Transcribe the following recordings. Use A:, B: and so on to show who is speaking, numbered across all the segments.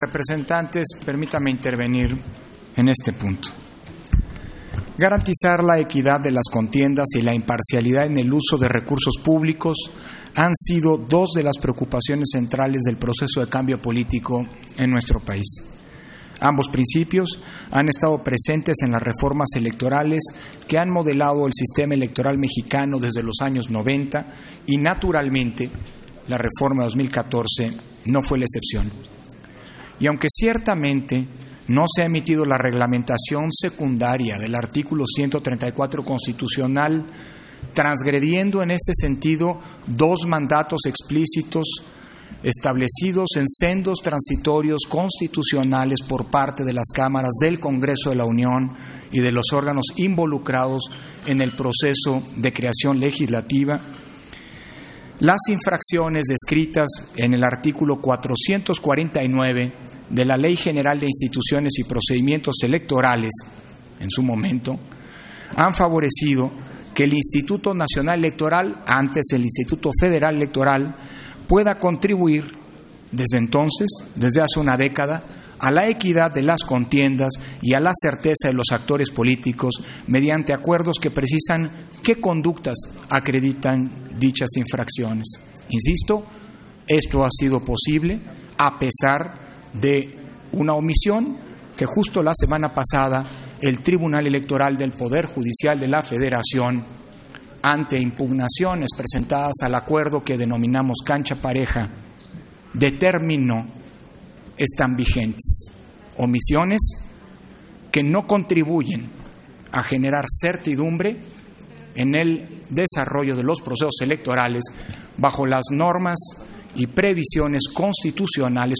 A: Representantes, permítame intervenir en este punto. Garantizar la equidad de las contiendas y la imparcialidad en el uso de recursos públicos han sido dos de las preocupaciones centrales del proceso de cambio político en nuestro país. Ambos principios han estado presentes en las reformas electorales que han modelado el sistema electoral mexicano desde los años 90 y, naturalmente, la reforma de 2014 no fue la excepción. Y aunque ciertamente no se ha emitido la reglamentación secundaria del artículo 134 constitucional, transgrediendo en este sentido dos mandatos explícitos establecidos en sendos transitorios constitucionales por parte de las cámaras del Congreso de la Unión y de los órganos involucrados en el proceso de creación legislativa, las infracciones descritas en el artículo 449 de la Ley General de Instituciones y Procedimientos Electorales, en su momento, han favorecido que el Instituto Nacional Electoral, antes el Instituto Federal Electoral, pueda contribuir desde entonces, desde hace una década, a la equidad de las contiendas y a la certeza de los actores políticos mediante acuerdos que precisan qué conductas acreditan dichas infracciones. Insisto, esto ha sido posible a pesar de una omisión que justo la semana pasada el Tribunal Electoral del Poder Judicial de la Federación, ante impugnaciones presentadas al acuerdo que denominamos cancha pareja, determinó están vigentes. Omisiones que no contribuyen a generar certidumbre en el desarrollo de los procesos electorales bajo las normas y prohibiciones constitucionales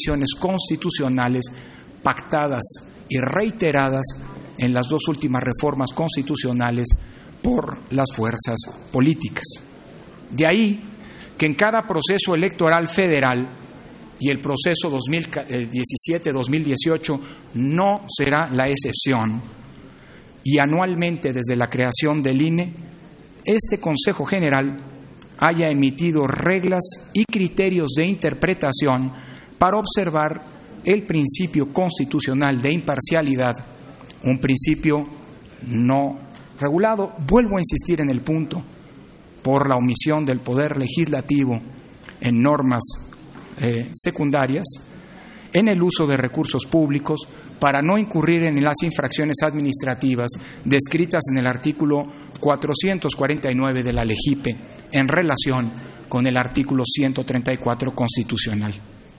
A: pactadas y reiteradas en las dos últimas reformas constitucionales por las fuerzas políticas. De ahí que en cada proceso electoral federal, y el proceso 2017-2018 no será la excepción, y anualmente desde la creación del INE, este Consejo General haya emitido reglas y criterios de interpretación para observar el principio constitucional de imparcialidad, un principio no regulado, vuelvo a insistir en el punto, por la omisión del Poder Legislativo en normas secundarias, en el uso de recursos públicos para no incurrir en las infracciones administrativas descritas en el artículo 449 de la LEGIPE en relación con el artículo 134 constitucional.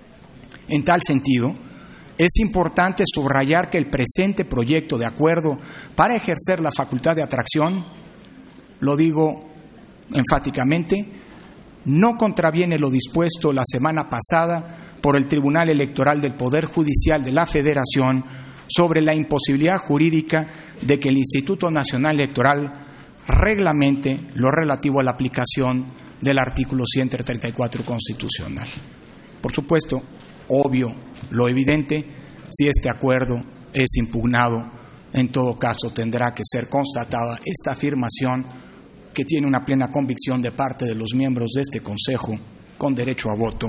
A: En tal sentido, es importante subrayar que el presente proyecto de acuerdo para ejercer la facultad de atracción, lo digo enfáticamente, no contraviene lo dispuesto la semana pasada por el Tribunal Electoral del Poder Judicial de la Federación sobre la imposibilidad jurídica de que el Instituto Nacional Electoral reglamente lo relativo a la aplicación del artículo 134 constitucional. Por supuesto, obvio, lo evidente, si este acuerdo es impugnado, en todo caso tendrá que ser constatada esta afirmación que tiene una plena convicción de parte de los miembros de este Consejo con derecho a voto,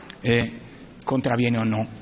A: contraviene o no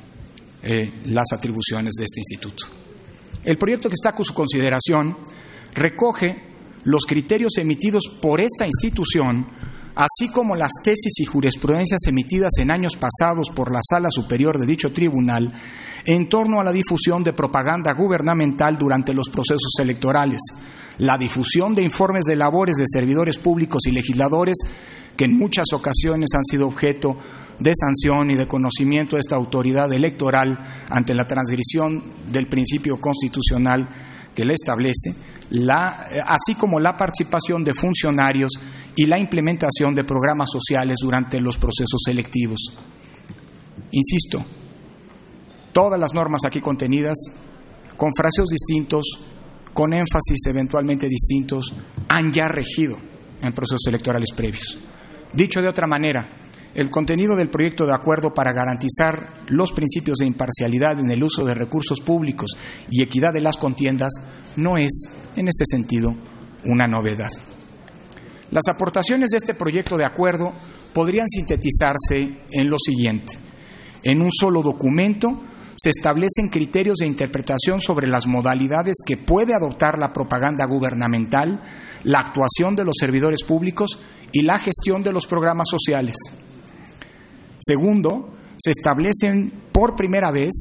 A: las atribuciones de este instituto. El proyecto que está a su consideración recoge los criterios emitidos por esta institución, así como las tesis y jurisprudencias emitidas en años pasados por la Sala Superior de dicho tribunal en torno a la difusión de propaganda gubernamental durante los procesos electorales, la difusión de informes de labores de servidores públicos y legisladores que en muchas ocasiones han sido objeto de sanción y de conocimiento de esta autoridad electoral ante la transgresión del principio constitucional que la establece, así como la participación de funcionarios y la implementación de programas sociales durante los procesos selectivos. Insisto, todas las normas aquí contenidas, con fraseos distintos, con énfasis eventualmente distintos, han ya regido en procesos electorales previos. Dicho de otra manera, el contenido del proyecto de acuerdo para garantizar los principios de imparcialidad en el uso de recursos públicos y equidad de las contiendas no es, en este sentido, una novedad. Las aportaciones de este proyecto de acuerdo podrían sintetizarse en lo siguiente. En un solo documento se establecen criterios de interpretación sobre las modalidades que puede adoptar la propaganda gubernamental, la actuación de los servidores públicos y la gestión de los programas sociales. Segundo, se establecen por primera vez,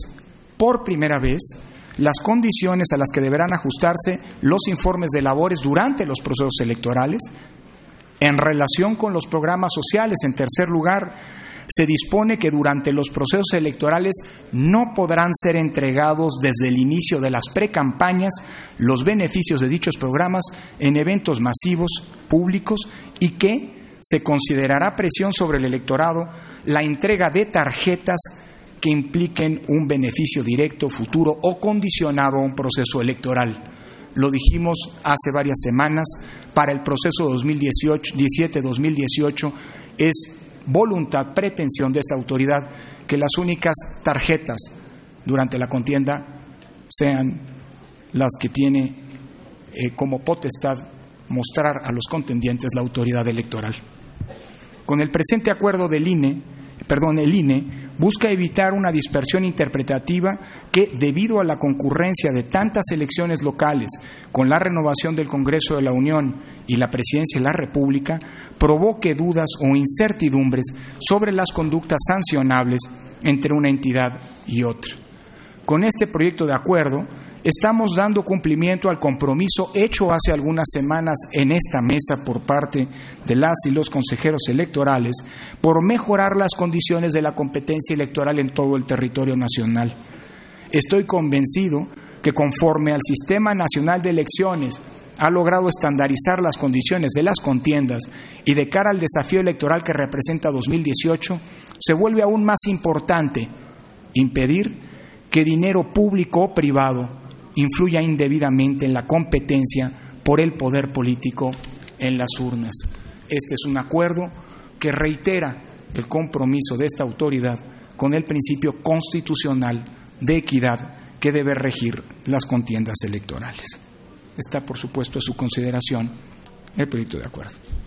A: las condiciones a las que deberán ajustarse los informes de labores durante los procesos electorales. En relación con los programas sociales, en tercer lugar, se dispone que durante los procesos electorales no podrán ser entregados desde el inicio de las precampañas los beneficios de dichos programas en eventos masivos, públicos, y que se considerará presión sobre el electorado la entrega de tarjetas que impliquen un beneficio directo, futuro o condicionado a un proceso electoral. Lo dijimos hace varias semanas, para el proceso 2017-2018 es voluntad, pretensión de esta autoridad que las únicas tarjetas durante la contienda sean las que tiene como potestad mostrar a los contendientes la autoridad electoral. Con el presente acuerdo el INE busca evitar una dispersión interpretativa que, debido a la concurrencia de tantas elecciones locales con la renovación del Congreso de la Unión y la Presidencia de la República, provoque dudas o incertidumbres sobre las conductas sancionables entre una entidad y otra. Con este proyecto de acuerdo estamos dando cumplimiento al compromiso hecho hace algunas semanas en esta mesa por parte de las y los consejeros electorales por mejorar las condiciones de la competencia electoral en todo el territorio nacional. Estoy convencido que conforme al Sistema Nacional de Elecciones ha logrado estandarizar las condiciones de las contiendas y de cara al desafío electoral que representa 2018, se vuelve aún más importante impedir que dinero público o privado influya indebidamente en la competencia por el poder político en las urnas. Este es un acuerdo que reitera el compromiso de esta autoridad con el principio constitucional de equidad que debe regir las contiendas electorales. Está, por supuesto, a su consideración el proyecto de acuerdo.